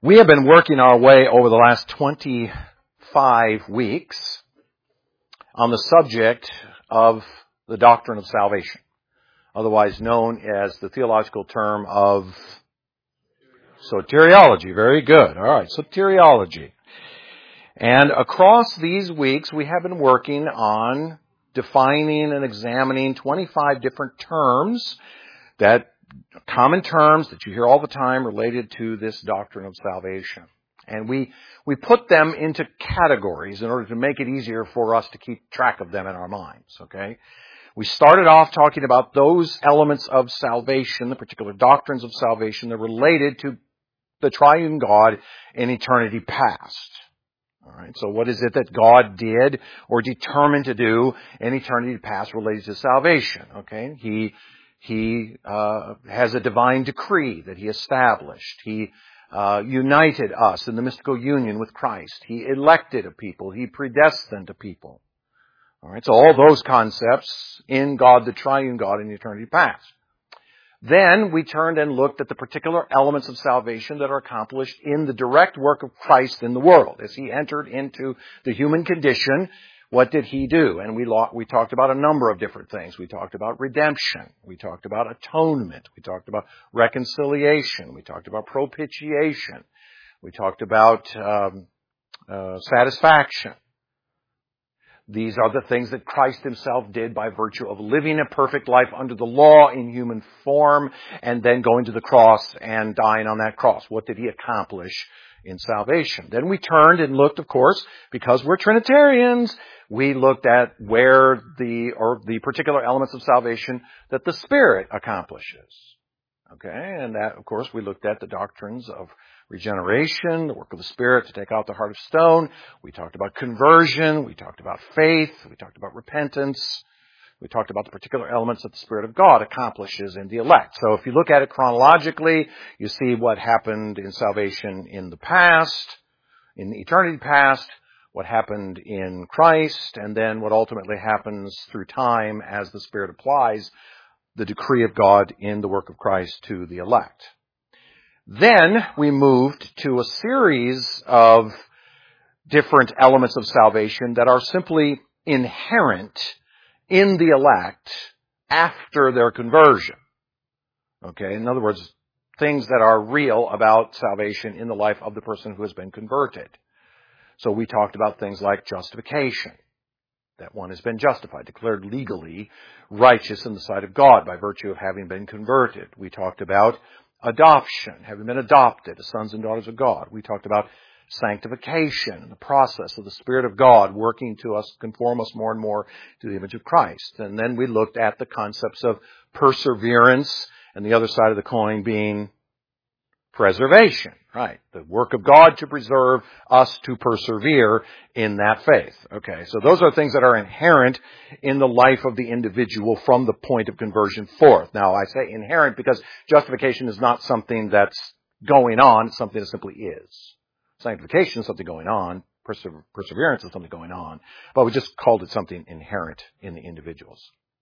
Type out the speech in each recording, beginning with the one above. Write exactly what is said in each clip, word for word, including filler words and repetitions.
We have been working our way over the last twenty-five weeks on the subject of the doctrine of salvation, otherwise known as the theological term of soteriology. Very good. All right, soteriology. And across these weeks, we have been working on defining and examining twenty-five different terms, that common terms that you hear all the time related to this doctrine of salvation. And we we put them into categories in order to make it easier for us to keep track of them in our minds, okay? We started off talking about those elements of salvation, the particular doctrines of salvation that are related to the triune God in eternity past. All right, so what is it that God did or determined to do in eternity past related to salvation? Okay, He He uh, has a divine decree that He established. He uh, united us in the mystical union with Christ. He elected a people. He predestined a people. All right, so all those concepts in God, the triune God in eternity past. Then we turned and looked at the particular elements of salvation that are accomplished in the direct work of Christ in the world. As He entered into the human condition, what did He do? And we we talked about a number of different things. We talked about redemption. We talked about atonement. We talked about reconciliation. We talked about propitiation. We talked about um, uh, satisfaction. These are the things that Christ Himself did by virtue of living a perfect life under the law in human form and then going to the cross and dying on that cross. What did He accomplish in salvation? Then we turned and looked, of course, because we're Trinitarians, we looked at where the, or the particular elements of salvation that the Spirit accomplishes. Okay, and that, of course, we looked at the doctrines of regeneration, the work of the Spirit to take out the heart of stone. We talked about conversion. We talked about faith. We talked about repentance. We talked about the particular elements that the Spirit of God accomplishes in the elect. So if you look at it chronologically, you see what happened in salvation in the past, in the eternity past, what happened in Christ, and then what ultimately happens through time as the Spirit applies the decree of God in the work of Christ to the elect. Then we moved to a series of different elements of salvation that are simply inherent in the elect after their conversion. Okay, in other words, things that are real about salvation in the life of the person who has been converted. So we talked about things like justification, that one has been justified, declared legally righteous in the sight of God by virtue of having been converted. We talked about adoption, having been adopted as sons and daughters of God. We talked about sanctification, the process of the Spirit of God working to us, conform us more and more to the image of Christ. And then we looked at the concepts of perseverance and the other side of the coin being preservation, right? The work of God to preserve us to persevere in that faith. Okay, so those are things that are inherent in the life of the individual from the point of conversion forth. Now, I say inherent because justification is not something that's going on, it's something that simply is. Sanctification is something going on, persever- perseverance is something going on, but we just called it something inherent in the individuals.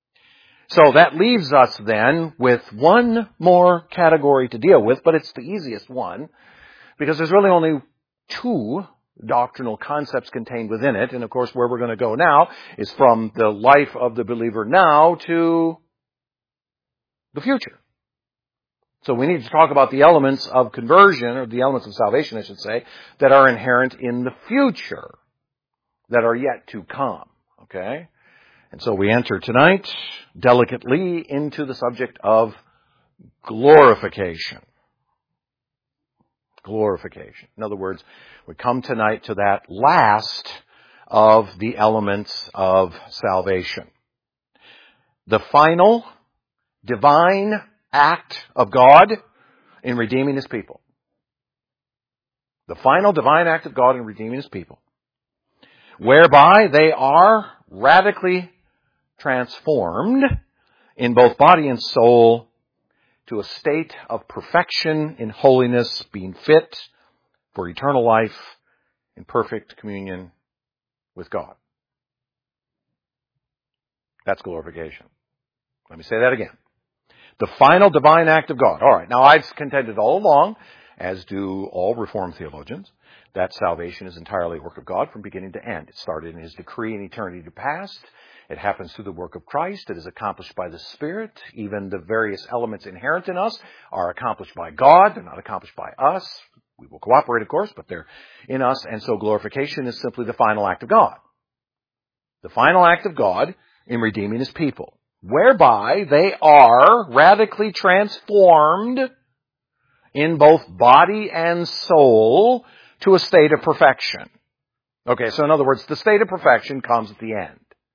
So that leaves us then with one more category to deal with, but it's the easiest one because there's really only two doctrinal concepts contained within it. And of course, where we're going to go now is from the life of the believer now to the future. So we need to talk about the elements of conversion, or the elements of salvation, I should say, that are inherent in the future, that are yet to come. Okay? And so we enter tonight delicately into the subject of glorification. Glorification. In other words, we come tonight to that last of the elements of salvation. The final divine act of God in redeeming His people. The final divine act of God in redeeming His people. Whereby they are radically transformed in both body and soul to a state of perfection in holiness, being fit for eternal life in perfect communion with God. That's glorification. Let me say that again. The final divine act of God. All right, now I've contended all along, as do all Reformed theologians, that salvation is entirely a work of God from beginning to end. It started in His decree in eternity past. It happens through the work of Christ. It is accomplished by the Spirit. Even the various elements inherent in us are accomplished by God. They're not accomplished by us. We will cooperate, of course, but they're in us. And so glorification is simply the final act of God. The final act of God in redeeming His people, whereby they are radically transformed in both body and soul to a state of perfection. Okay, so in other words, the state of perfection comes at the end.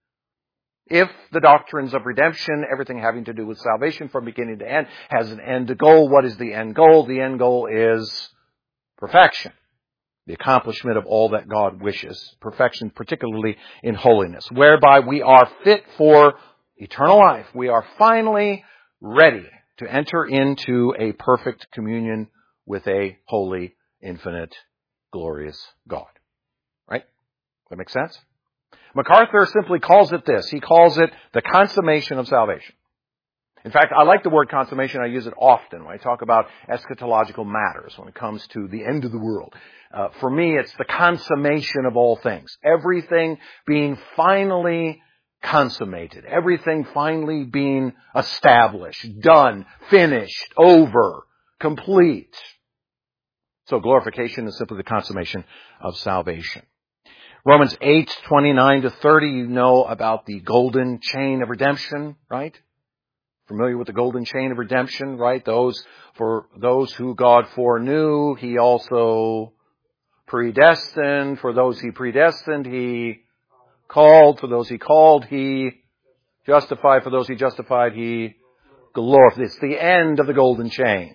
If the doctrines of redemption, everything having to do with salvation from beginning to end, has an end goal, what is the end goal? The end goal is perfection. The accomplishment of all that God wishes. Perfection, particularly in holiness, whereby we are fit for eternal life. We are finally ready to enter into a perfect communion with a holy, infinite, glorious God. Right? That makes sense? MacArthur simply calls it this. He calls it the consummation of salvation. In fact, I like the word consummation. I use it often when I talk about eschatological matters, when it comes to the end of the world. Uh, for me, it's the consummation of all things. Everything being finally consummated. Everything finally being established, done, finished, over, complete. So glorification is simply the consummation of salvation. Romans eight, twenty-nine to thirty, you know about the golden chain of redemption, right? Familiar with the golden chain of redemption, right? Those, for those who God foreknew, He also predestined. For those He predestined, He called. For those He called, He justified. For those He justified, He glorified. It's the end of the golden chain.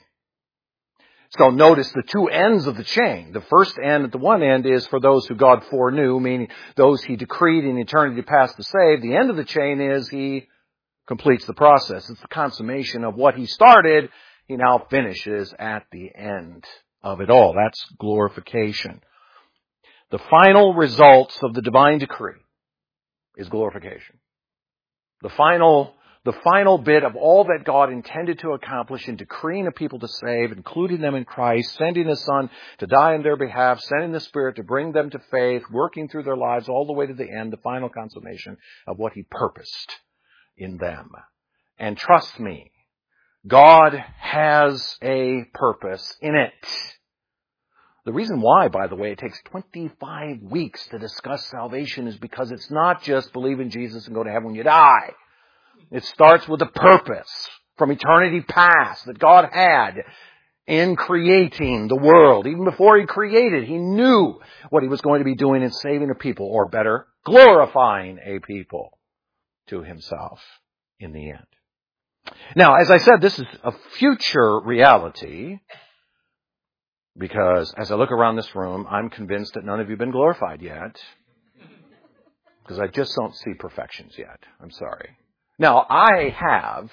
So notice the two ends of the chain. The first end at the one end is for those who God foreknew, meaning those He decreed in eternity past to save. The end of the chain is He completes the process. It's the consummation of what He started. He now finishes at the end of it all. That's glorification. The final results of the divine decree is glorification. The final The final bit of all that God intended to accomplish in decreeing a people to save, including them in Christ, sending His Son to die on their behalf, sending the Spirit to bring them to faith, working through their lives all the way to the end, the final consummation of what He purposed in them. And trust me, God has a purpose in it. The reason why, by the way, it takes twenty-five weeks to discuss salvation is because it's not just believe in Jesus and go to heaven when you die. It starts with a purpose from eternity past that God had in creating the world. Even before He created, He knew what He was going to be doing in saving a people, or better, glorifying a people to Himself in the end. Now, as I said, this is a future reality because as I look around this room, I'm convinced that none of you have been glorified yet because I just don't see perfections yet. I'm sorry. Now, I have,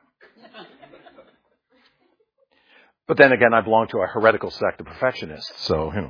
but then again, I belong to a heretical sect of perfectionists, so, you know.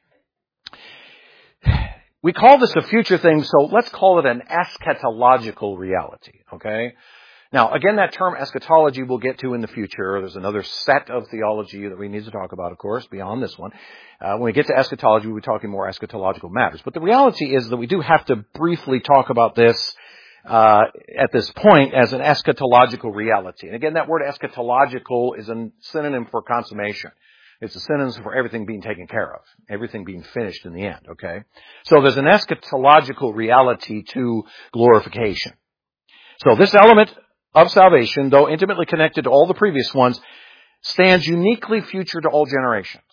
We call this a future thing, so let's call it an eschatological reality, okay? Now, again, that term eschatology we'll get to in the future. There's another set of theology that we need to talk about, of course, beyond this one. Uh, when we get to eschatology, we'll be talking more eschatological matters. But the reality is that we do have to briefly talk about this Uh, at this point as an eschatological reality. And again, that word eschatological is a synonym for consummation. It's a synonym for everything being taken care of, everything being finished in the end, okay? So there's an eschatological reality to glorification. So this element of salvation, though intimately connected to all the previous ones, stands uniquely future to all generations.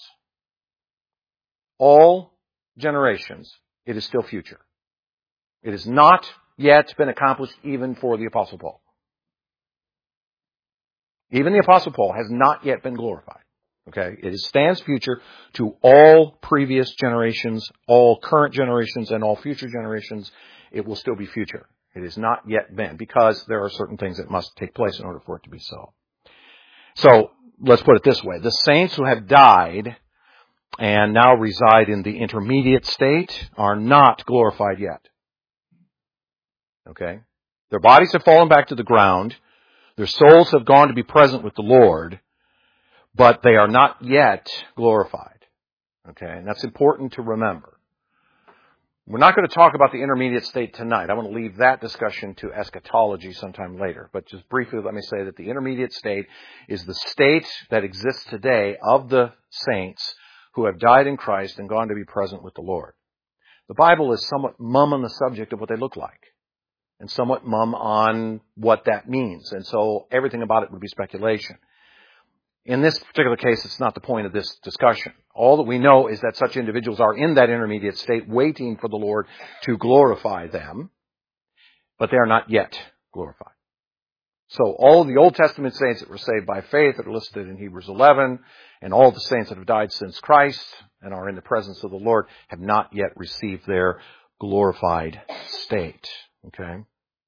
All generations, it is still future. It is not yet been accomplished even for the Apostle Paul. Even the Apostle Paul has not yet been glorified. Okay? It stands future to all previous generations, all current generations, and all future generations. It will still be future. It has not yet been, because there are certain things that must take place in order for it to be so. So, let's put it this way. The saints who have died and now reside in the intermediate state are not glorified yet. Okay? Their bodies have fallen back to the ground. Their souls have gone to be present with the Lord. but they are not yet glorified. Okay, and that's important to remember. We're not going to talk about the intermediate state tonight. I want to leave that discussion to eschatology sometime later. But just briefly, let me say that the intermediate state is the state that exists today of the saints who have died in Christ and gone to be present with the Lord. The Bible is somewhat mum on the subject of what they look like, and somewhat mum on what that means. And so everything about it would be speculation. In this particular case, it's not the point of this discussion. All that we know is that such individuals are in that intermediate state waiting for the Lord to glorify them, but they are not yet glorified. So all of the Old Testament saints that were saved by faith that are listed in Hebrews eleven, and all the saints that have died since Christ and are in the presence of the Lord have not yet received their glorified state. Okay?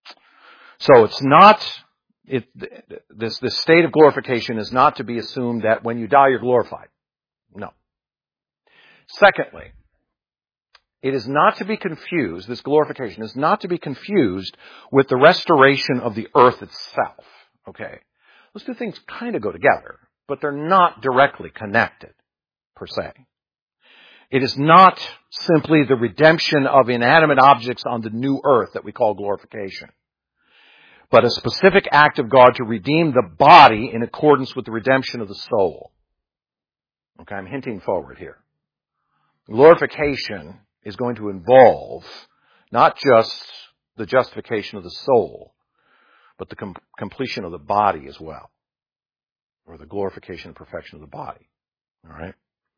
So it's not... It, this, this state of glorification is not to be assumed that when you die, you're glorified. No. Secondly, it is not to be confused, this glorification is not to be confused with the restoration of the earth itself. Okay? Those two things kind of go together, but they're not directly connected, per se. It is not simply the redemption of inanimate objects on the new earth that we call glorification, but a specific act of God to redeem the body in accordance with the redemption of the soul. Okay, I'm hinting forward here. Glorification is going to involve not just the justification of the soul, but the com- completion of the body as well, or the glorification and perfection of the body. All right?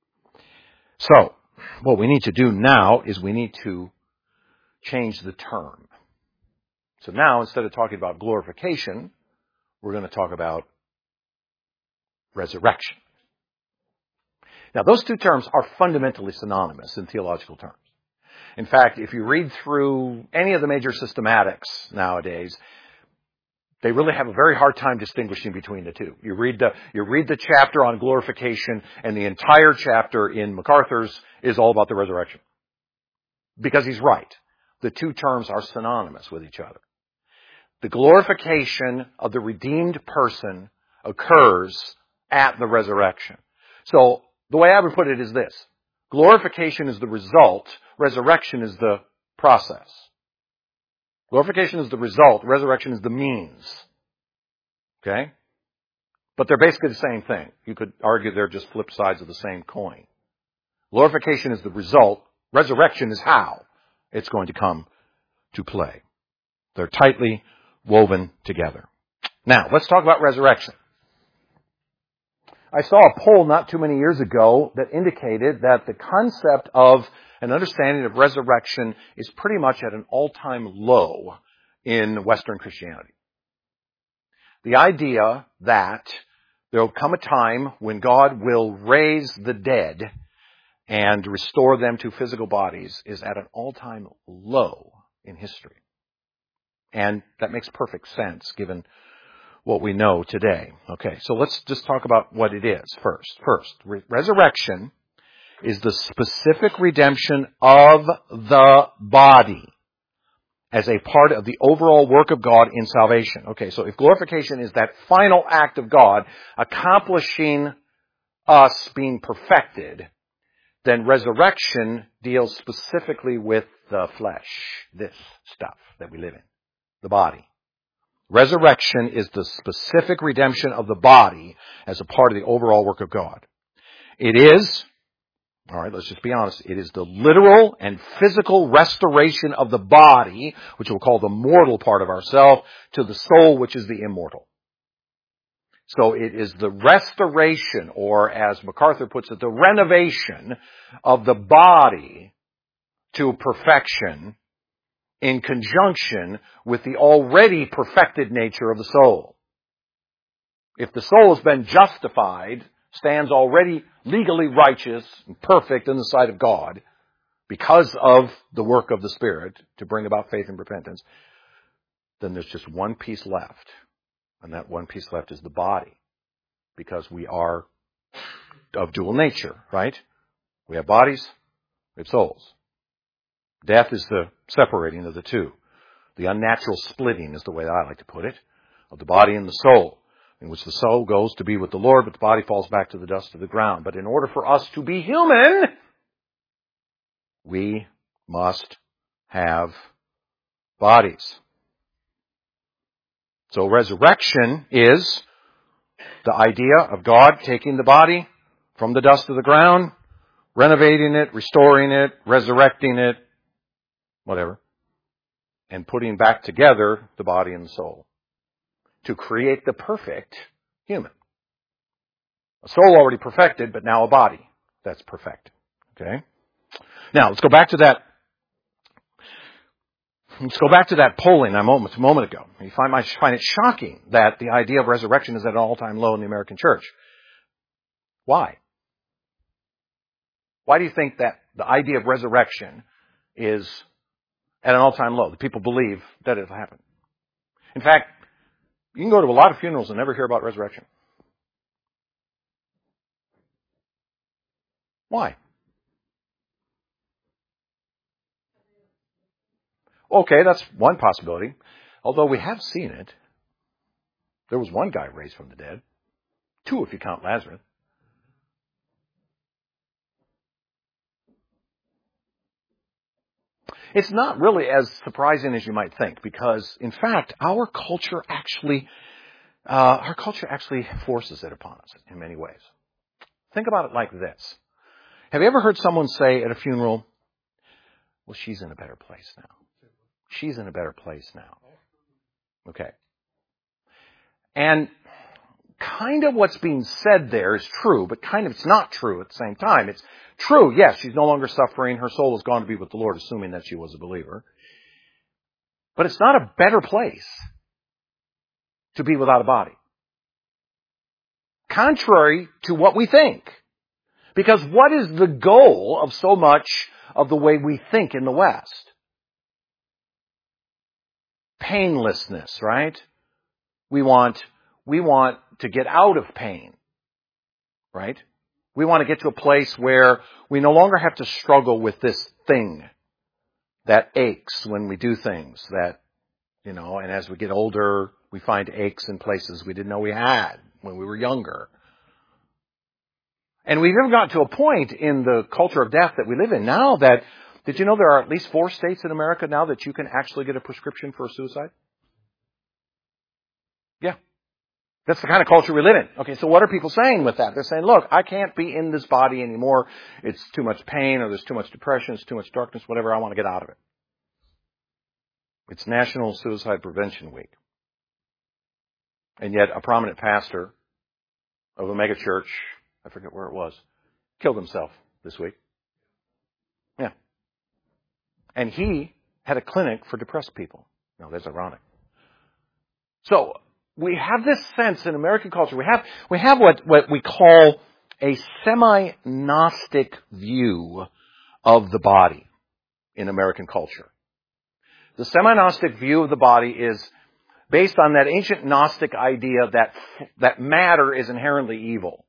So, what we need to do now is we need to change the term. So now, instead of talking about glorification, we're going to talk about resurrection. Now, those two terms are fundamentally synonymous in theological terms. In fact, if you read through any of the major systematics nowadays, they really have a very hard time distinguishing between the two. You read the, you read the chapter on glorification, and the entire chapter in MacArthur's is all about the resurrection. Because he's right. The two terms are synonymous with each other. The glorification of the redeemed person occurs at the resurrection. So, the way I would put it is this. Glorification is the result. Resurrection is the process. Glorification is the result. Resurrection is the means. Okay? But they're basically the same thing. You could argue they're just flip sides of the same coin. Glorification is the result. Resurrection is how it's going to come to play. They're tightly woven together. Now, let's talk about resurrection. I saw a poll not too many years ago that indicated that the concept of an understanding of resurrection is pretty much at an all-time low in Western Christianity. The idea that there will come a time when God will raise the dead and restore them to physical bodies is at an all-time low in history. And that makes perfect sense given what we know today. Okay, so let's just talk about what it is first. First, re- resurrection is the specific redemption of the body as a part of the overall work of God in salvation. Okay, so if glorification is that final act of God accomplishing us being perfected, then resurrection deals specifically with the flesh, this stuff that we live in, the body. Resurrection is the specific redemption of the body as a part of the overall work of God. It is, all right, let's just be honest, it is the literal and physical restoration of the body, which we'll call the mortal part of ourselves, to the soul, which is the immortal. So it is the restoration, or as MacArthur puts it, the renovation of the body to perfection in conjunction with the already perfected nature of the soul. If the soul has been justified, stands already legally righteous and perfect in the sight of God because of the work of the Spirit to bring about faith and repentance, then there's just one piece left. And that one piece left is the body, because we are of dual nature, right? We have bodies, we have souls. Death is the separating of the two. The unnatural splitting is the way I like to put it, of the body and the soul. in which the soul goes to be with the Lord, but the body falls back to the dust of the ground. But in order for us to be human, we must have bodies. So resurrection is the idea of God taking the body from the dust of the ground, renovating it, restoring it, resurrecting it, whatever, and putting back together the body and the soul to create the perfect human. A soul already perfected, but now a body that's perfected. Okay? Now, let's go back to that. Let's go back to that polling a moment, a moment ago. You find, I find it shocking that the idea of resurrection is at an all-time low in the American church. Why? Why do you think that the idea of resurrection is at an all-time low? The people believe that it'll happen. In fact, you can go to a lot of funerals and never hear about resurrection. Why? Okay, that's one possibility. Although we have seen it. There was one guy raised from the dead. Two if you count Lazarus. It's not really as surprising as you might think, because, in fact, our culture actually, uh, our culture actually forces it upon us in many ways. Think about it like this. Have you ever heard someone say at a funeral, well, she's in a better place now. She's in a better place now. Okay. And kind of what's being said there is true, but kind of it's not true at the same time. It's true, yes, she's no longer suffering. Her soul has gone to be with the Lord, assuming that she was a believer. But it's not a better place to be without a body. Contrary to what we think. Because what is the goal of so much of the way we think in the West? Painlessness, right? We want, we want to get out of pain, right? We want to get to a place where we no longer have to struggle with this thing that aches when we do things that, you know, and as we get older, we find aches in places we didn't know we had when we were younger. And we've even gotten to a point in the culture of death that we live in now that, did you know there are at least four states in America now that you can actually get a prescription for suicide? Yeah. That's the kind of culture we live in. Okay, so what are people saying with that? They're saying, look, I can't be in this body anymore. It's too much pain, or there's too much depression, it's too much darkness, whatever. I want to get out of it. It's National Suicide Prevention Week. And yet a prominent pastor of a mega church, I forget where it was, killed himself this week. Yeah. And he had a clinic for depressed people. Now, that's ironic. So, we have this sense in American culture, we have, we have what, what we call a semi-Gnostic view of the body in American culture. The semi-Gnostic view of the body is based on that ancient Gnostic idea that, that matter is inherently evil.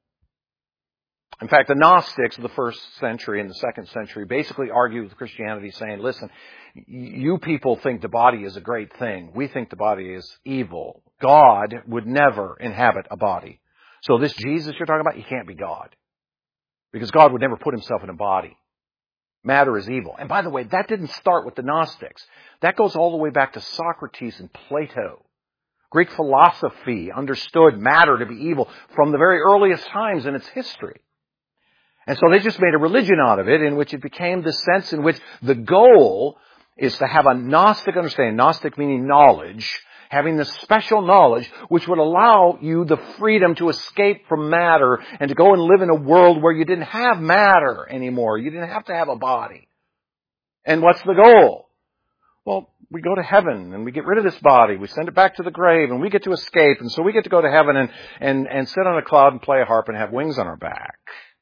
In fact, the Gnostics of the first century and the second century basically argued with Christianity saying, listen, you people think the body is a great thing. We think the body is evil. God would never inhabit a body. So this Jesus you're talking about, he can't be God. Because God would never put himself in a body. Matter is evil. And by the way, that didn't start with the Gnostics. That goes all the way back to Socrates and Plato. Greek philosophy understood matter to be evil from the very earliest times in its history. And so they just made a religion out of it in which it became the sense in which the goal is to have a Gnostic understanding, Gnostic meaning knowledge, having this special knowledge which would allow you the freedom to escape from matter and to go and live in a world where you didn't have matter anymore. You didn't have to have a body. And what's the goal? Well, we go to heaven and we get rid of this body. We send it back to the grave and we get to escape. And so we get to go to heaven and, and, and sit on a cloud and play a harp and have wings on our back.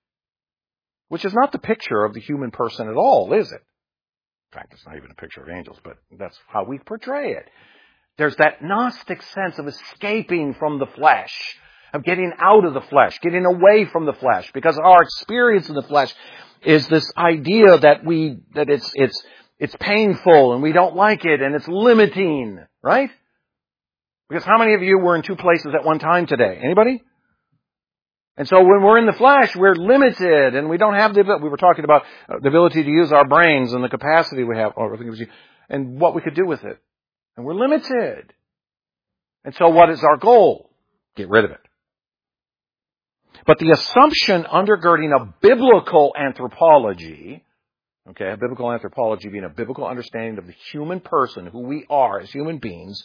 Which is not the picture of the human person at all, is it? In fact, it's not even a picture of angels, but that's how we portray it. There's that Gnostic sense of escaping from the flesh, of getting out of the flesh, getting away from the flesh, because our experience in the flesh is this idea that we, that it's, it's, it's painful and we don't like it and it's limiting, right? Because how many of you were in two places at one time today? Anybody? And so when we're in the flesh, we're limited, and we don't have the ability. We were talking about the ability to use our brains and the capacity we have, or I think it was you, and what we could do with it. And we're limited. And so what is our goal? Get rid of it. But the assumption undergirding a biblical anthropology, okay, a biblical anthropology being a biblical understanding of the human person, who we are as human beings,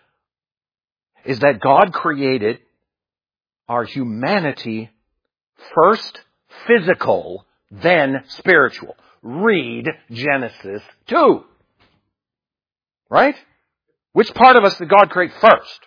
is that God created our humanity first physical, then spiritual. Read Genesis two. Right? Which part of us did God create first?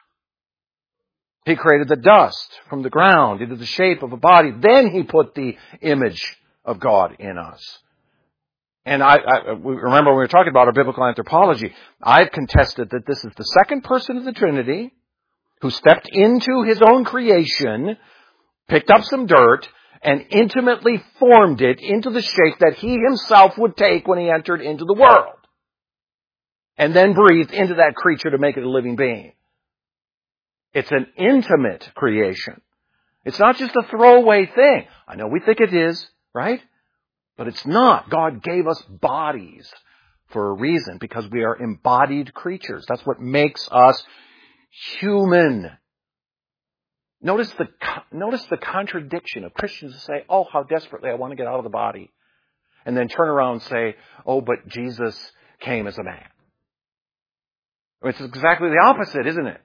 He created the dust from the ground into the shape of a body. Then He put the image of God in us. And I, I remember when we were talking about our biblical anthropology, I've contested that this is the second person of the Trinity who stepped into His own creation, picked up some dirt, and intimately formed it into the shape that He Himself would take when He entered into the world. And then breathed into that creature to make it a living being. It's an intimate creation. It's not just a throwaway thing. I know we think it is, right? But it's not. God gave us bodies for a reason, because we are embodied creatures. That's what makes us human. Notice the, notice the contradiction of Christians who say, oh, how desperately I want to get out of the body. And then turn around and say, oh, but Jesus came as a man. It's exactly the opposite, isn't it?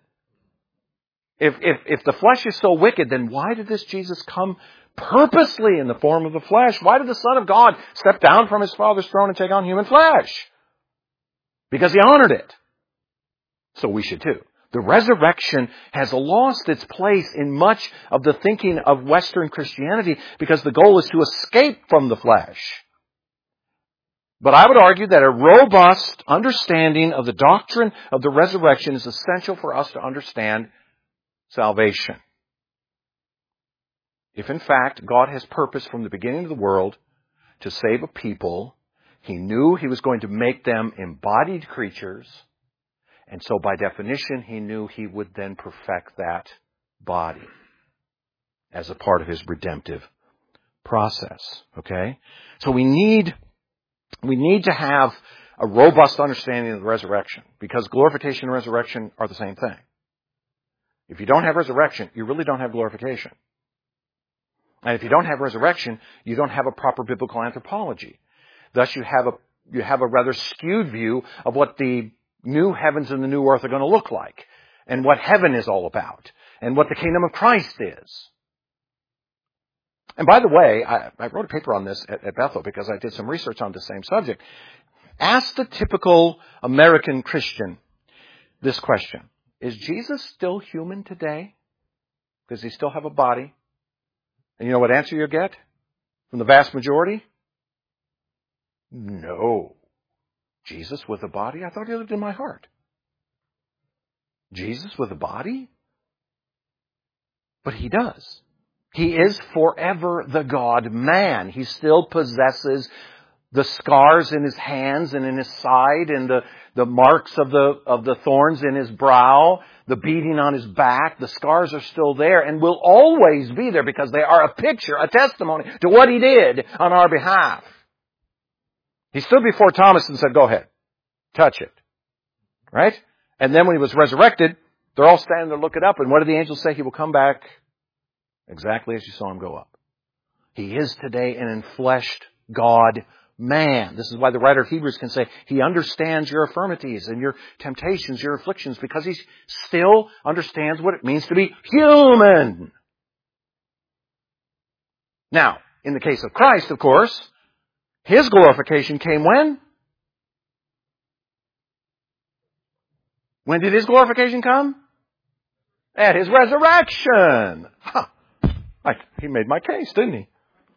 If, if, if the flesh is so wicked, then why did this Jesus come purposely in the form of the flesh? Why did the Son of God step down from His Father's throne and take on human flesh? Because He honored it. So we should too. The resurrection has lost its place in much of the thinking of Western Christianity because the goal is to escape from the flesh. But I would argue that a robust understanding of the doctrine of the resurrection is essential for us to understand salvation. If in fact God has purpose from the beginning of the world to save a people, He knew He was going to make them embodied creatures, and so by definition He knew He would then perfect that body as a part of His redemptive process. Okay? So we need, we need to have a robust understanding of the resurrection, because glorification and resurrection are the same thing. If you don't have resurrection, you really don't have glorification. And if you don't have resurrection, you don't have a proper biblical anthropology. Thus, you have a you have a rather skewed view of what the new heavens and the new earth are going to look like, and what heaven is all about, and what the kingdom of Christ is. And by the way, I, I wrote a paper on this at, at Bethel because I did some research on the same subject. Ask the typical American Christian this question. Is Jesus still human today? Does He still have a body? And you know what answer you get from the vast majority? No. Jesus with a body? I thought He lived in my heart. Jesus with a body? But He does. He is forever the God-man. He still possesses the scars in His hands and in His side, and the, the marks of the, of the thorns in His brow, the beating on His back. The scars are still there and will always be there because they are a picture, a testimony to what He did on our behalf. He stood before Thomas and said, go ahead, touch it. Right? And then when He was resurrected, they're all standing there looking up, and what did the angels say? He will come back exactly as you saw Him go up. He is today an enfleshed God man. This is why the writer of Hebrews can say He understands your infirmities and your temptations, your afflictions, because He still understands what it means to be human. Now, in the case of Christ, of course, His glorification came when? When did His glorification come? At His resurrection. Huh. Like, He made my case, didn't He?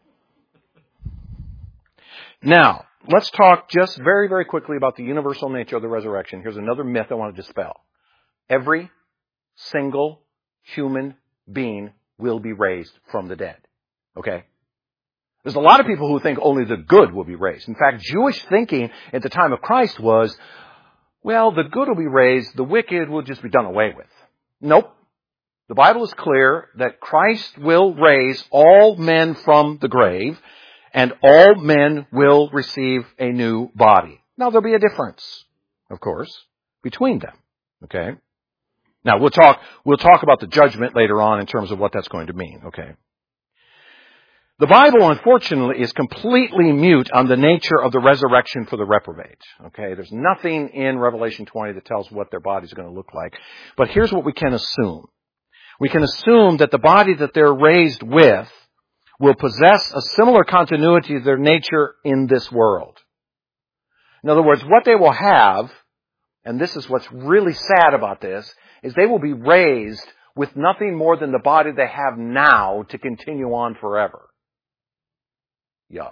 Now, let's talk just very, very quickly about the universal nature of the resurrection. Here's another myth I want to dispel. Every single human being will be raised from the dead. Okay? There's a lot of people who think only the good will be raised. In fact, Jewish thinking at the time of Christ was, well, the good will be raised, the wicked will just be done away with. Nope. The Bible is clear that Christ will raise all men from the grave, and all men will receive a new body. Now, there'll be a difference, of course, between them. Okay? Now, we'll talk, we'll talk about the judgment later on in terms of what that's going to mean. Okay? The Bible, unfortunately, is completely mute on the nature of the resurrection for the reprobate. Okay? There's nothing in Revelation twenty that tells what their bodies are going to look like. But here's what we can assume. We can assume that the body that they're raised with will possess a similar continuity of their nature in this world. In other words, what they will have, and this is what's really sad about this, is they will be raised with nothing more than the body they have now to continue on forever. Yuck.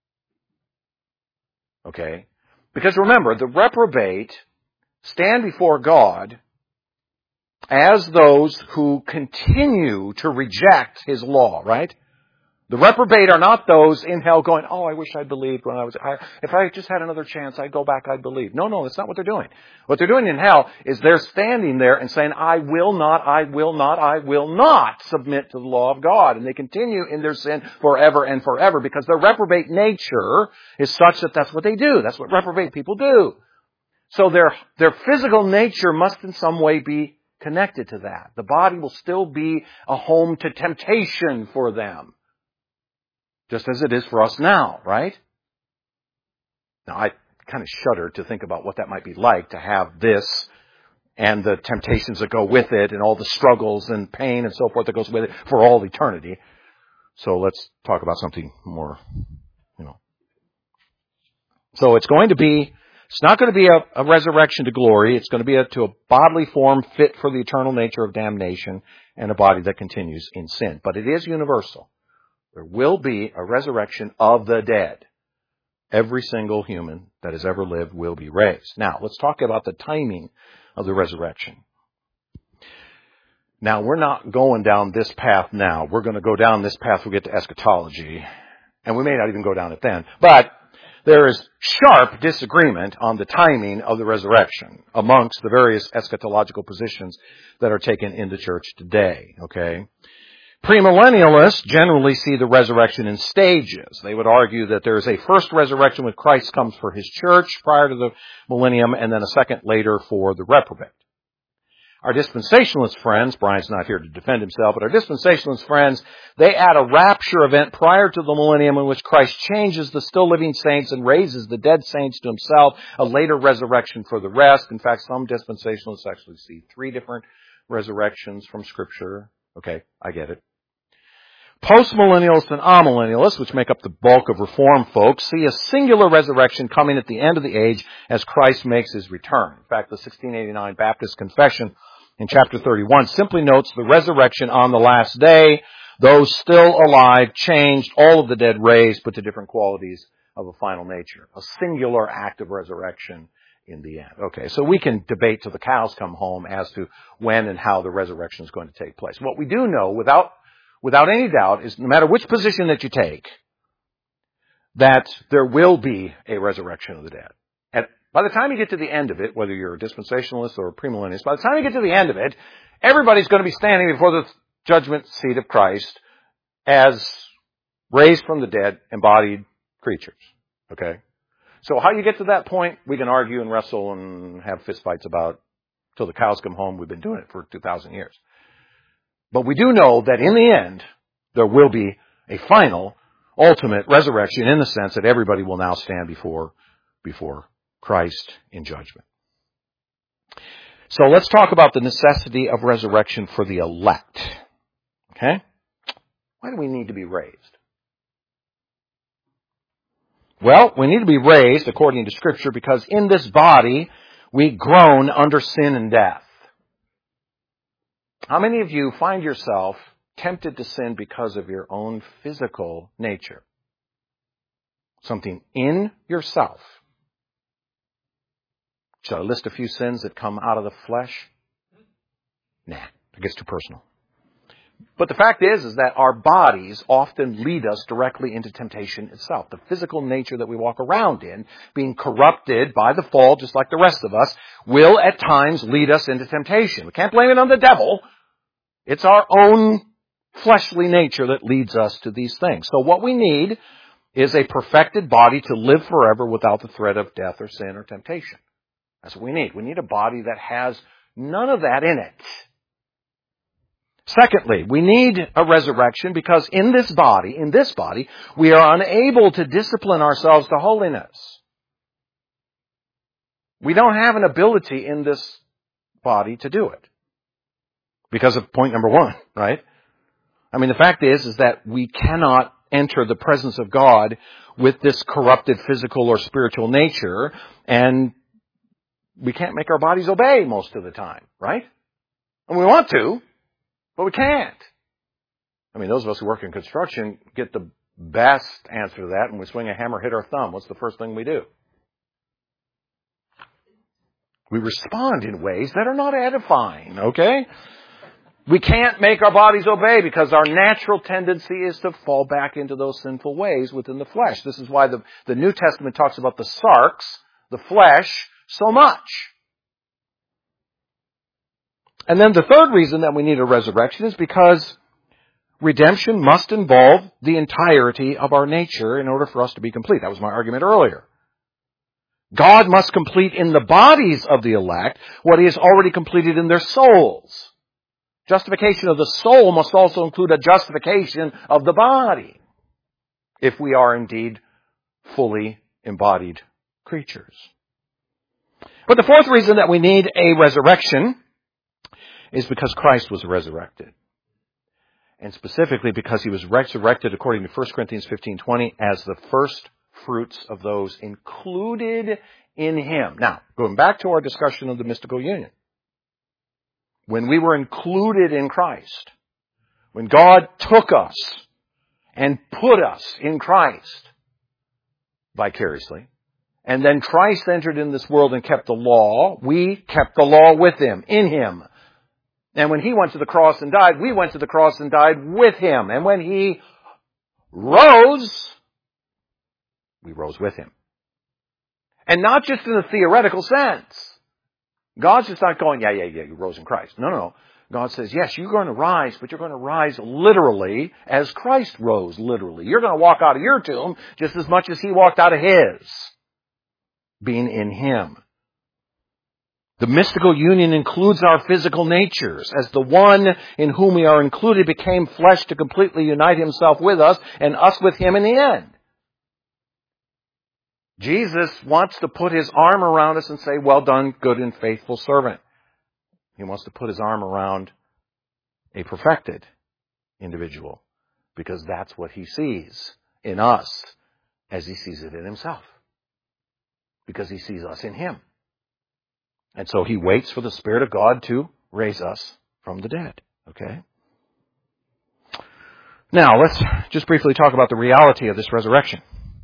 Okay? Because remember, the reprobate stand before God as those who continue to reject His law, right? The reprobate are not those in hell going, oh, I wish I'd believed when I was, I, if I just had another chance, I'd go back, I'd believe. No, no, that's not what they're doing. What they're doing in hell is they're standing there and saying, I will not, I will not, I will not submit to the law of God. And they continue in their sin forever and forever because their reprobate nature is such that that's what they do. That's what reprobate people do. So their, their physical nature must in some way be connected to that. The body will still be a home to temptation for them. Just as it is for us now, right? Now, I kind of shudder to think about what that might be like to have this and the temptations that go with it and all the struggles and pain and so forth that goes with it for all eternity. So let's talk about something more, you know. So it's going to be, it's not going to be a, a resurrection to glory. It's going to be a, to a bodily form fit for the eternal nature of damnation and a body that continues in sin. But it is universal. There will be a resurrection of the dead. Every single human that has ever lived will be raised. Now, let's talk about the timing of the resurrection. Now, we're not going down this path now. We're going to go down this path when we get to eschatology. And we may not even go down it then. But there is sharp disagreement on the timing of the resurrection amongst the various eschatological positions that are taken in the church today. Okay? Premillennialists generally see the resurrection in stages. They would argue that there is a first resurrection when Christ comes for His church prior to the millennium, and then a second later for the reprobate. Our dispensationalist friends, Brian's not here to defend himself, but our dispensationalist friends, they add a rapture event prior to the millennium in which Christ changes the still living saints and raises the dead saints to Himself, a later resurrection for the rest. In fact, some dispensationalists actually see three different resurrections from Scripture. Okay, I get it. Postmillennialists and amillennialists, which make up the bulk of Reformed folks, see a singular resurrection coming at the end of the age as Christ makes His return. In fact, the sixteen eighty-nine Baptist Confession in chapter thirty-one simply notes the resurrection on the last day, those still alive, changed, all of the dead raised, but to different qualities of a final nature. A singular act of resurrection in the end. Okay, so we can debate till the cows come home as to when and how the resurrection is going to take place. What we do know, without without any doubt, is no matter which position that you take, that there will be a resurrection of the dead. And by the time you get to the end of it, whether you're a dispensationalist or a premillennialist, by the time you get to the end of it, everybody's going to be standing before the judgment seat of Christ as raised from the dead, embodied creatures. Okay? So how you get to that point, we can argue and wrestle and have fistfights about till the cows come home. We've been doing it for two thousand years. But we do know that in the end, there will be a final, ultimate resurrection in the sense that everybody will now stand before, before Christ in judgment. So let's talk about the necessity of resurrection for the elect. Okay? Why do we need to be raised? Well, we need to be raised, according to Scripture, because in this body, we groan under sin and death. How many of you find yourself tempted to sin because of your own physical nature? Something in yourself. Shall I list a few sins that come out of the flesh? Nah, it gets too personal. But the fact is, is that our bodies often lead us directly into temptation itself. The physical nature that we walk around in, being corrupted by the fall, just like the rest of us, will at times lead us into temptation. We can't blame it on the devil. It's our own fleshly nature that leads us to these things. So what we need is a perfected body to live forever without the threat of death or sin or temptation. That's what we need. We need a body that has none of that in it. Secondly, we need a resurrection because in this body, in this body, we are unable to discipline ourselves to holiness. We don't have an ability in this body to do it. Because of point number one, right? I mean, the fact is, is that we cannot enter the presence of God with this corrupted physical or spiritual nature, and we can't make our bodies obey most of the time, right? And we want to, but we can't. I mean, those of us who work in construction get the best answer to that when we swing a hammer, hit our thumb. What's the first thing we do? We respond in ways that are not edifying, okay? We can't make our bodies obey because our natural tendency is to fall back into those sinful ways within the flesh. This is why the, the New Testament talks about the sarx, the flesh, so much. And then the third reason that we need a resurrection is because redemption must involve the entirety of our nature in order for us to be complete. That was my argument earlier. God must complete in the bodies of the elect what He has already completed in their souls. Justification of the soul must also include a justification of the body, if we are indeed fully embodied creatures. But the fourth reason that we need a resurrection is because Christ was resurrected. And specifically because He was resurrected, according to First Corinthians fifteen twenty, as the first fruits of those included in Him. Now, going back to our discussion of the mystical union. When we were included in Christ, when God took us and put us in Christ vicariously, and then Christ entered in this world and kept the law, we kept the law with Him, in Him. And when He went to the cross and died, we went to the cross and died with Him. And when He rose, we rose with Him. And not just in a theoretical sense. God's just not going, yeah, yeah, yeah, you rose in Christ. No, no, no. God says, yes, you're going to rise, but you're going to rise literally as Christ rose literally. You're going to walk out of your tomb just as much as He walked out of His, being in Him. The mystical union includes our physical natures, as the one in whom we are included became flesh to completely unite Himself with us and us with Him in the end. Jesus wants to put His arm around us and say, well done, good and faithful servant. He wants to put His arm around a perfected individual because that's what He sees in us as He sees it in Himself. Because He sees us in Him. And so He waits for the Spirit of God to raise us from the dead. Okay? Now, let's just briefly talk about the reality of this resurrection.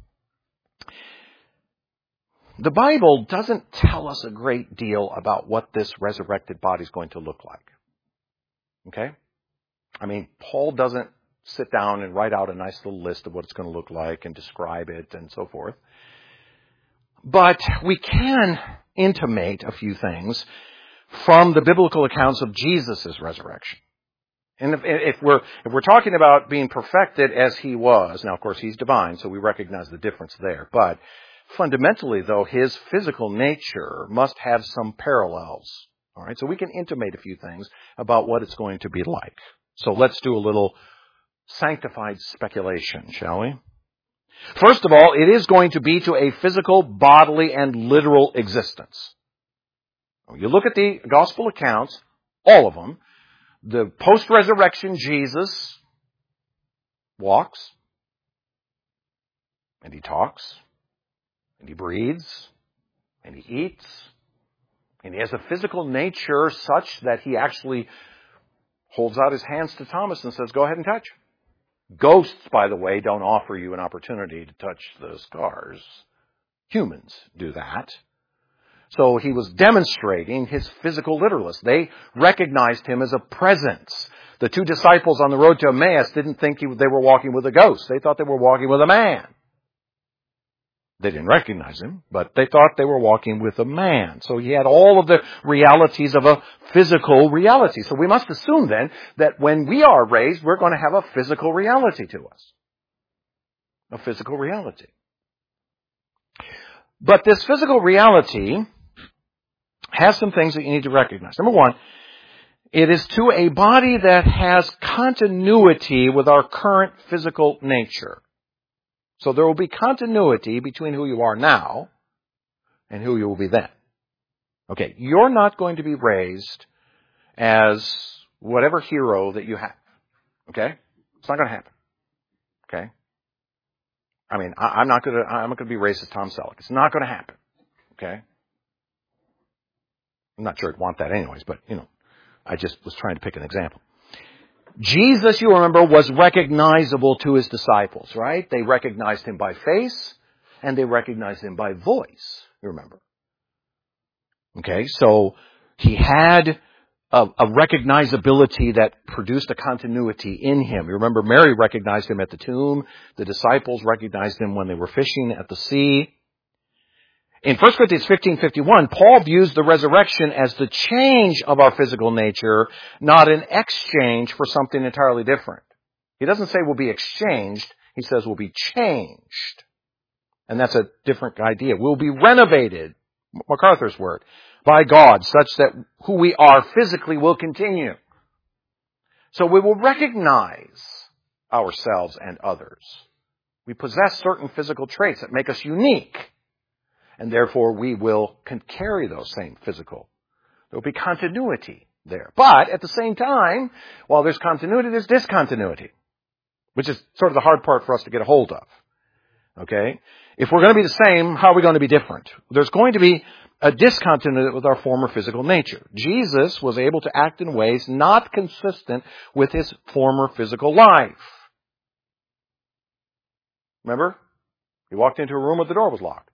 The Bible doesn't tell us a great deal about what this resurrected body is going to look like. Okay? I mean, Paul doesn't sit down and write out a nice little list of what it's going to look like and describe it and so forth. But we can intimate a few things from the biblical accounts of Jesus' resurrection. And if, if we're if we're talking about being perfected as He was, now of course He's divine, so we recognize the difference there. But fundamentally, though, His physical nature must have some parallels. All right, so we can intimate a few things about what it's going to be like. So let's do a little sanctified speculation, shall we? First of all, it is going to be to a physical, bodily, and literal existence. You look at the gospel accounts, all of them, the post-resurrection Jesus walks, and He talks, and He breathes, and He eats, and He has a physical nature such that He actually holds out His hands to Thomas and says, go ahead and touch. Ghosts, by the way, don't offer you an opportunity to touch the scars. Humans do that. So He was demonstrating His physical literalness. They recognized Him as a presence. The two disciples on the road to Emmaus didn't think he, they were walking with a ghost. They thought they were walking with a man. They didn't recognize him, but they thought they were walking with a man. So he had all of the realities of a physical reality. So we must assume then that when we are raised, we're going to have a physical reality to us. A physical reality. But this physical reality has some things that you need to recognize. Number one, it is to a body that has continuity with our current physical nature. So there will be continuity between who you are now and who you will be then. Okay, you're not going to be raised as whatever hero that you have. Okay? It's not going to happen. Okay? I mean, I, I'm not going to, I'm not going to be raised as Tom Selleck. It's not going to happen. Okay? I'm not sure I'd want that anyways, but, you know, I just was trying to pick an example. Jesus, you remember, was recognizable to his disciples, right? They recognized him by face, and they recognized him by voice, you remember. Okay, so he had a, a recognizability that produced a continuity in him. You remember, Mary recognized him at the tomb. The disciples recognized him when they were fishing at the sea. In First Corinthians fifteen fifty-one, Paul views the resurrection as the change of our physical nature, not an exchange for something entirely different. He doesn't say we'll be exchanged. He says we'll be changed. And that's a different idea. We'll be renovated, MacArthur's word, by God, such that who we are physically will continue. So we will recognize ourselves and others. We possess certain physical traits that make us unique. And therefore, we will carry those same physical. There will be continuity there. But at the same time, while there's continuity, there's discontinuity, which is sort of the hard part for us to get a hold of. Okay? If we're going to be the same, how are we going to be different? There's going to be a discontinuity with our former physical nature. Jesus was able to act in ways not consistent with his former physical life. Remember? He walked into a room where the door was locked.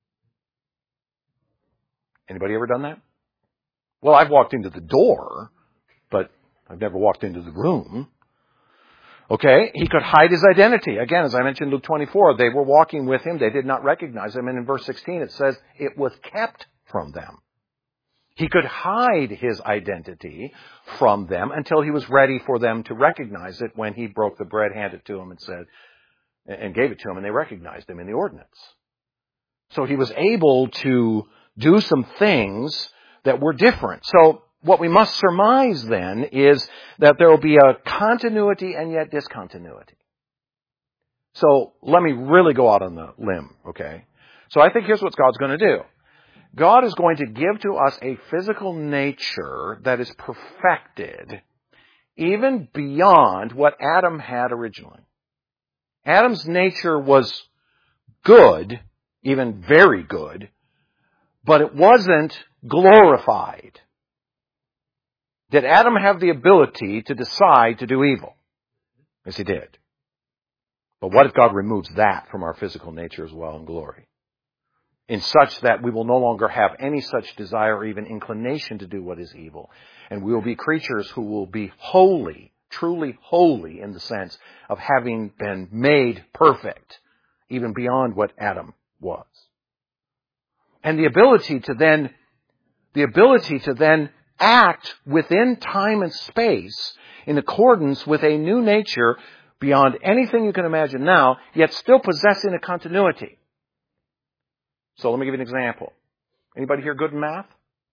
Anybody ever done that? Well, I've walked into the door, but I've never walked into the room. Okay, he could hide his identity. Again, as I mentioned in Luke twenty-four, they were walking with him. They did not recognize him. And in verse sixteen, it says it was kept from them. He could hide his identity from them until he was ready for them to recognize it when he broke the bread, handed it to them, and said, and gave it to them, and they recognized him in the ordinance. So he was able to do some things that were different. So what we must surmise then is that there will be a continuity and yet discontinuity. So let me really go out on the limb, okay? So I think here's what God's going to do. God is going to give to us a physical nature that is perfected even beyond what Adam had originally. Adam's nature was good, even very good, but it wasn't glorified. Did Adam have the ability to decide to do evil? Yes, he did. But what if God removes that from our physical nature as well in glory? In such that we will no longer have any such desire or even inclination to do what is evil. And we will be creatures who will be holy, truly holy in the sense of having been made perfect, even beyond what Adam was. And the ability to then, the ability to then act within time and space in accordance with a new nature beyond anything you can imagine now, yet still possessing a continuity. So let me give you an example. Anybody here good in math?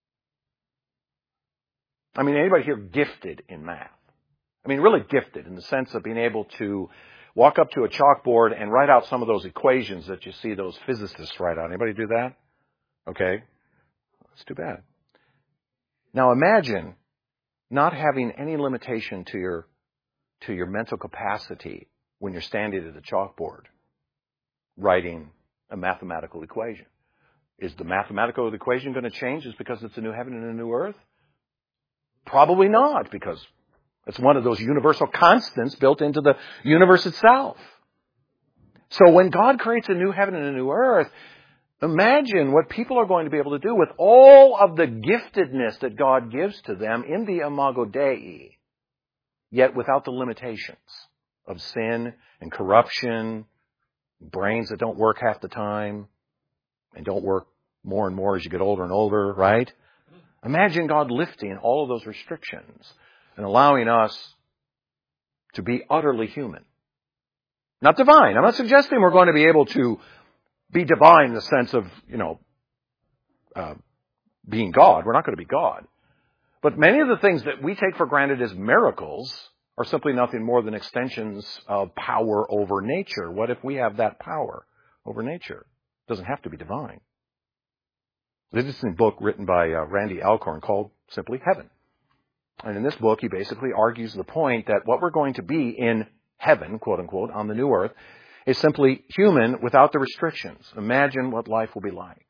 I mean, anybody here gifted in math? I mean, really gifted in the sense of being able to walk up to a chalkboard and write out some of those equations that you see those physicists write out. Anybody do that? Okay. That's too bad. Now imagine not having any limitation to your, to your mental capacity when you're standing at the chalkboard writing a mathematical equation. Is the mathematical equation going to change just because it's a new heaven and a new earth? Probably not, because it's one of those universal constants built into the universe itself. So when God creates a new heaven and a new earth, imagine what people are going to be able to do with all of the giftedness that God gives to them in the Imago Dei. yet without the limitations of sin and corruption, brains that don't work half the time and don't work more and more as you get older and older, right? Imagine God lifting all of those restrictions and allowing us to be utterly human. Not divine. I'm not suggesting we're going to be able to be divine in the sense of, you know, uh, being God. We're not going to be God. But many of the things that we take for granted as miracles are simply nothing more than extensions of power over nature. What if we have that power over nature? It doesn't have to be divine. There's this book written by uh, Randy Alcorn called simply Heaven. And in this book, he basically argues the point that what we're going to be in heaven, quote unquote, on the new earth, is simply human without the restrictions. Imagine what life will be like.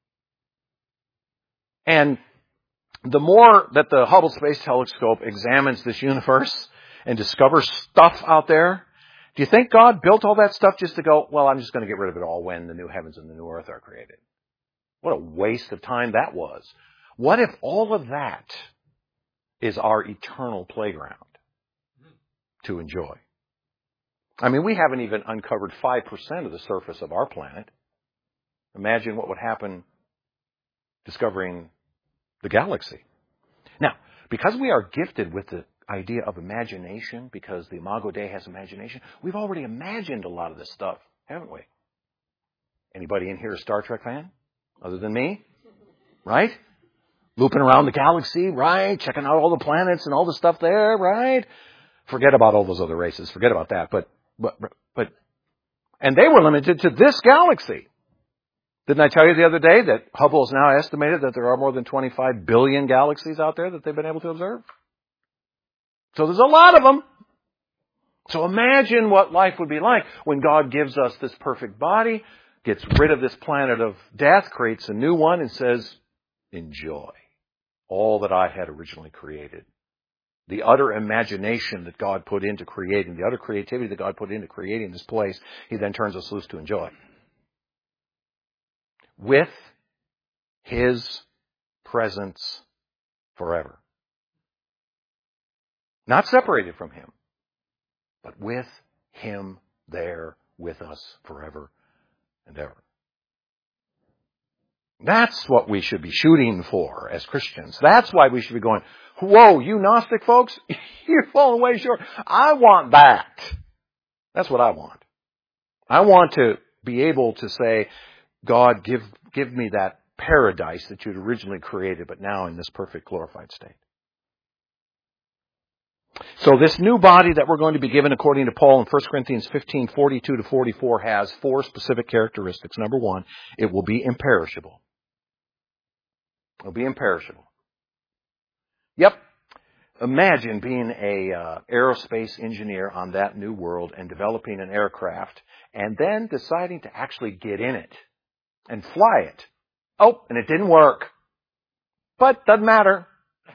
And the more that the Hubble Space Telescope examines this universe and discovers stuff out there, do you think God built all that stuff just to go, well, I'm just going to get rid of it all when the new heavens and the new earth are created? What a waste of time that was. What if all of that is our eternal playground to enjoy? I mean, we haven't even uncovered five percent of the surface of our planet. Imagine what would happen discovering the galaxy. Now, because we are gifted with the idea of imagination, because the Imago Dei has imagination, we've already imagined a lot of this stuff, haven't we? Anybody in here a Star Trek fan? Other than me? Right? Looping around the galaxy, right? Checking out all the planets and all the stuff there, right? Forget about all those other races. Forget about that. But, but, but, and they were limited to this galaxy. Didn't I tell you the other day that Hubble has now estimated that there are more than twenty-five billion galaxies out there that they've been able to observe? So there's a lot of them. So imagine what life would be like when God gives us this perfect body, gets rid of this planet of death, creates a new one, and says, enjoy all that I had originally created. The utter imagination that God put into creating, the utter creativity that God put into creating this place, He then turns us loose to enjoy. With His presence forever. Not separated from Him, but with Him there with us forever and ever. That's what we should be shooting for as Christians. That's why we should be going, whoa, you Gnostic folks, you're falling way short. I want that. That's what I want. I want to be able to say, God, give, give me that paradise that you'd originally created, but now in this perfect glorified state. So this new body that we're going to be given, according to Paul in First Corinthians fifteen, forty-two to forty-four, has four specific characteristics. Number one, it will be imperishable. It will be imperishable. Yep. Imagine being a uh, aerospace engineer on that new world and developing an aircraft and then deciding to actually get in it and fly it. Oh, and it didn't work. But doesn't matter.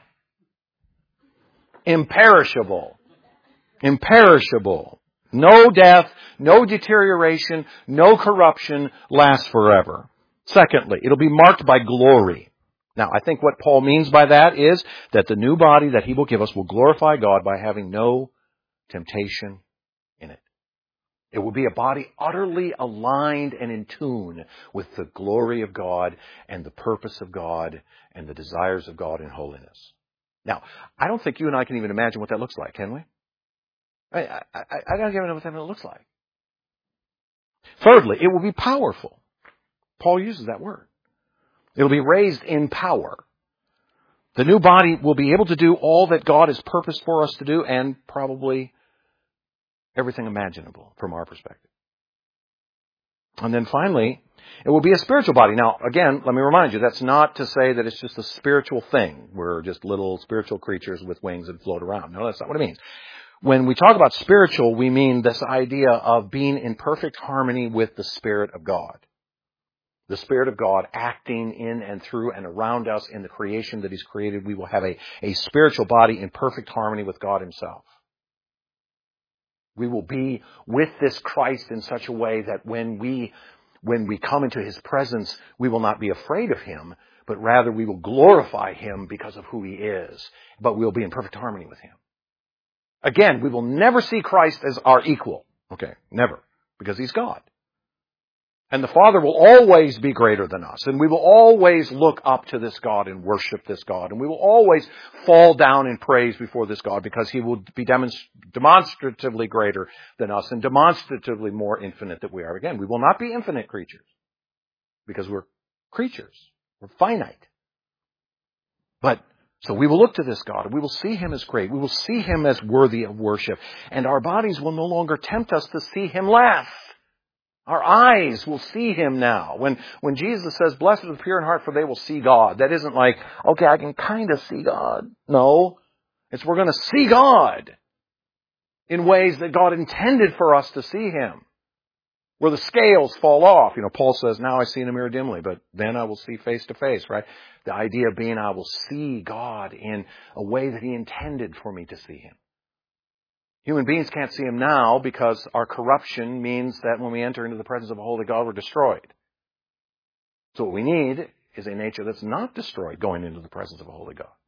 Imperishable. Imperishable. No death, no deterioration, no corruption, lasts forever. Secondly, it'll be marked by glory. Now, I think what Paul means by that is that the new body that He will give us will glorify God by having no temptation in it. It will be a body utterly aligned and in tune with the glory of God and the purpose of God and the desires of God in holiness. Now, I don't think you and I can even imagine what that looks like, can we? I, I, I don't even know what that looks like. Thirdly, it will be powerful. Paul uses that word. It will be raised in power. The new body will be able to do all that God has purposed for us to do and probably everything imaginable from our perspective. And then finally, it will be a spiritual body. Now, again, let me remind you, that's not to say that it's just a spiritual thing. We're just little spiritual creatures with wings that float around. No, that's not what it means. When we talk about spiritual, we mean this idea of being in perfect harmony with the Spirit of God. The Spirit of God acting in and through and around us in the creation that He's created. We will have a, a spiritual body in perfect harmony with God Himself. We will be with this Christ in such a way that when we, when we come into His presence, we will not be afraid of Him, but rather we will glorify Him because of who He is. But we'll be in perfect harmony with Him. Again, we will never see Christ as our equal. Okay, never. Because He's God. And the Father will always be greater than us. And we will always look up to this God and worship this God. And we will always fall down in praise before this God because He will be demonst- demonstratively greater than us and demonstratively more infinite than we are. Again, we will not be infinite creatures because we're creatures. We're finite. But so we will look to this God and we will see Him as great. We will see Him as worthy of worship. And our bodies will no longer tempt us to see Him laugh. Our eyes will see Him now. When when Jesus says, blessed are the pure in heart, for they will see God. That isn't like, okay, I can kind of see God. No. It's we're going to see God in ways that God intended for us to see Him. Where the scales fall off. You know, Paul says, now I see in a mirror dimly, but then I will see face to face, right? The idea being I will see God in a way that He intended for me to see Him. Human beings can't see Him now because our corruption means that when we enter into the presence of a holy God, we're destroyed. So what we need is a nature that's not destroyed going into the presence of a holy God.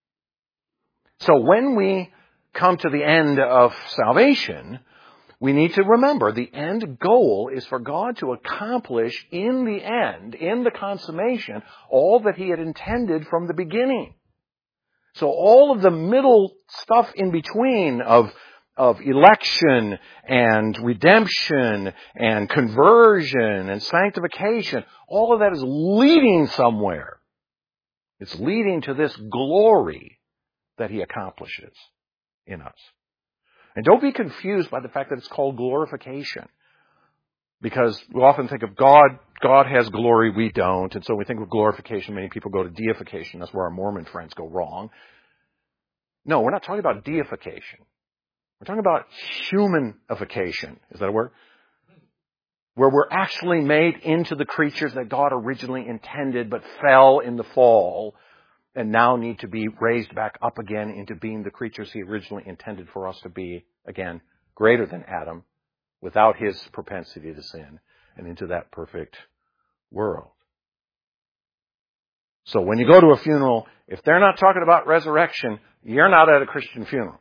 So when we come to the end of salvation, we need to remember the end goal is for God to accomplish in the end, in the consummation, all that He had intended from the beginning. So all of the middle stuff in between of of election and redemption and conversion and sanctification, all of that is leading somewhere. It's leading to this glory that He accomplishes in us. And don't be confused by the fact that it's called glorification. Because we often think of God, God has glory, we don't. And so we think of glorification, many people go to deification. That's where our Mormon friends go wrong. No, we're not talking about deification. We're talking about humanification. Is that a word? Where we're actually made into the creatures that God originally intended but fell in the fall and now need to be raised back up again into being the creatures He originally intended for us to be, again, greater than Adam, without his propensity to sin, and into that perfect world. So when you go to a funeral, if they're not talking about resurrection, you're not at a Christian funeral.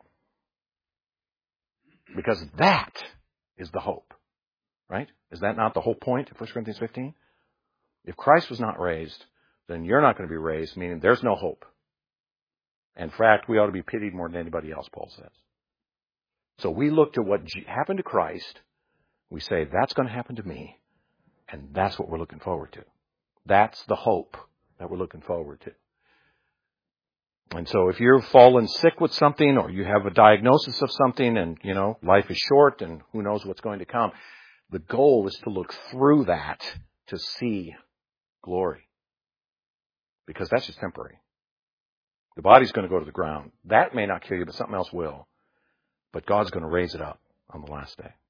Because that is the hope, right? Is that not the whole point of First Corinthians fifteen? If Christ was not raised, then you're not going to be raised, meaning there's no hope. In fact, we ought to be pitied more than anybody else, Paul says. So we look to what happened to Christ. We say, that's going to happen to me. And that's what we're looking forward to. That's the hope that we're looking forward to. And so if you're fallen sick with something or you have a diagnosis of something and, you know, life is short and who knows what's going to come, the goal is to look through that to see glory. Because that's just temporary. The body's going to go to the ground. That may not kill you, but something else will. But God's going to raise it up on the last day.